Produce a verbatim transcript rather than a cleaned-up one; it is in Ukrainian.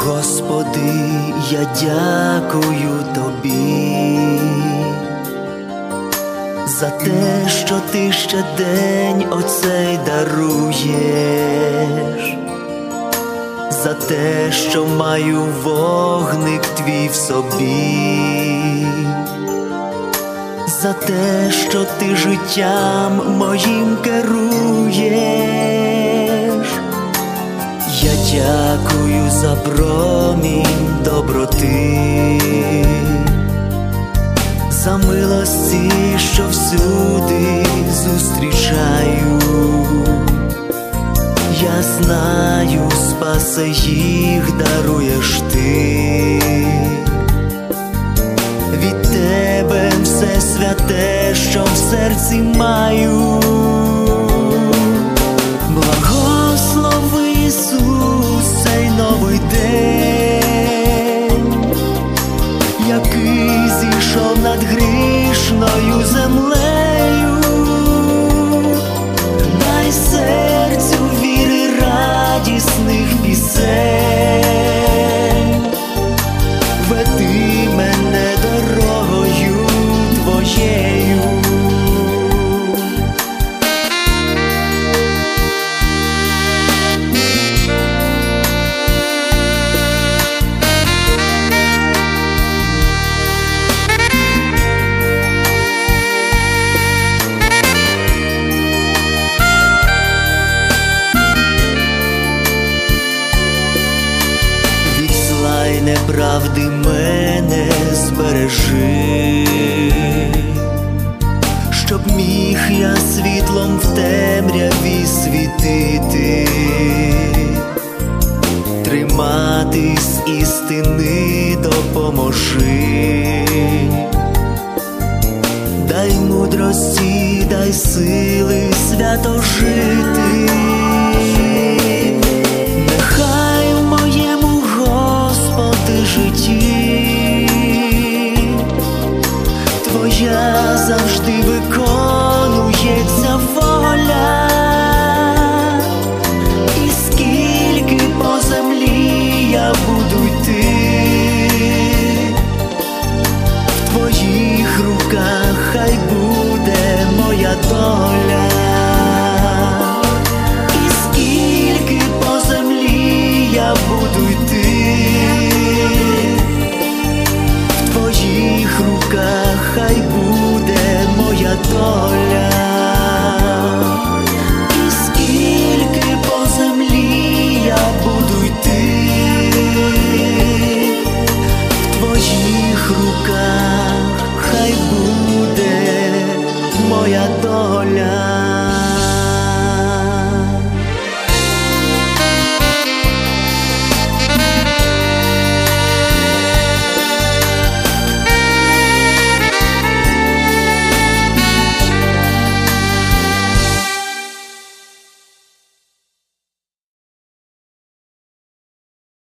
Господи, я дякую Тобі за те, що Ти ще день оцей даруєш, за те, що маю вогник Твій в собі, за те, що Ти життям моїм керуєш. Я дякую за промінь доброти, за милості, що всюди зустрічаю. Я знаю, спаси їх даруєш Ти. Від Тебе все святе, що в серці маю. Благослови, Ісус, цей новий день, який зійшов над грішною землею. Дай серцю віри радісних пісень, веди мене дорогою Твоєю. Неправди мене збережи, щоб міг я світлом в темряві світити, триматись істини допоможи. Дай мудрості, дай сили свято жити.